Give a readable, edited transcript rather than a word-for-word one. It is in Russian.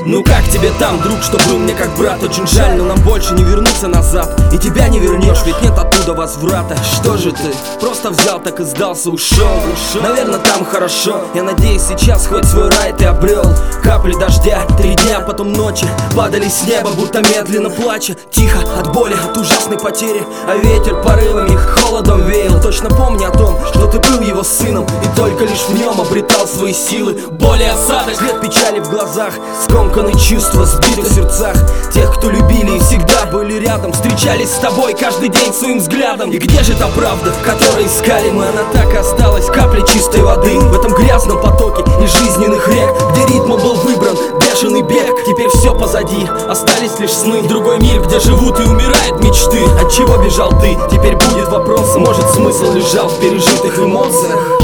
Ну как тебе там, друг, что был мне как брат? Очень жаль, но нам больше не вернуться назад. И тебя не вернешь, ведь нет оттуда возврата. Что же ты? Просто взял, так и сдался, ушел. Наверное, там хорошо. Я надеюсь, сейчас хоть свой рай ты обрел. Капли дождя, 3 дня, потом ночи падали с неба, будто медленно плача. Тихо, от боли, от ужасной потери. А ветер порывами холодом веял. Точно помни о том, что ты был его сыном, и только лишь в нем обретал свои силы. Боли, осадок, след печали в глазах, скомканные чувства, сбиты в сердцах тех, кто любили и всегда были рядом, встречались с тобой каждый день своим взглядом. И где же та правда, которой искали мы? Она так и осталась, капля чистой воды в этом грязном потоке из жизненных рек, где ритм был выбран, бешеный бег. Теперь все позади, остались лишь сны. В другой мир, где живут и умирают мечты. От чего бежал ты? Теперь будет вопрос. Может, смысл лежал в пережитых эмоциях?